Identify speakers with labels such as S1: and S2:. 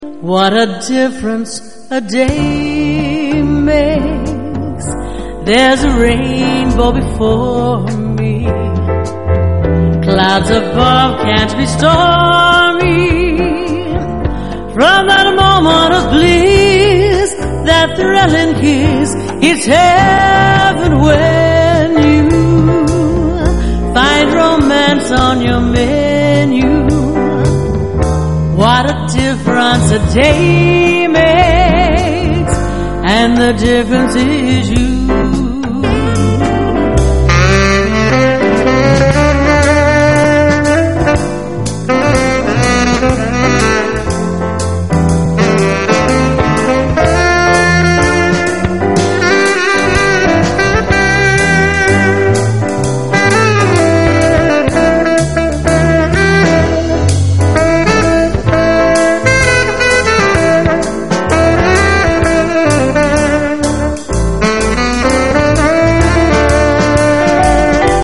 S1: What a difference a day makes. There's a rainbow before me. Clouds above can't be stormy. From that moment of bliss, that thrilling kiss, it's heaven when you find romance on your menu. What a difference a day makes, and the difference is you.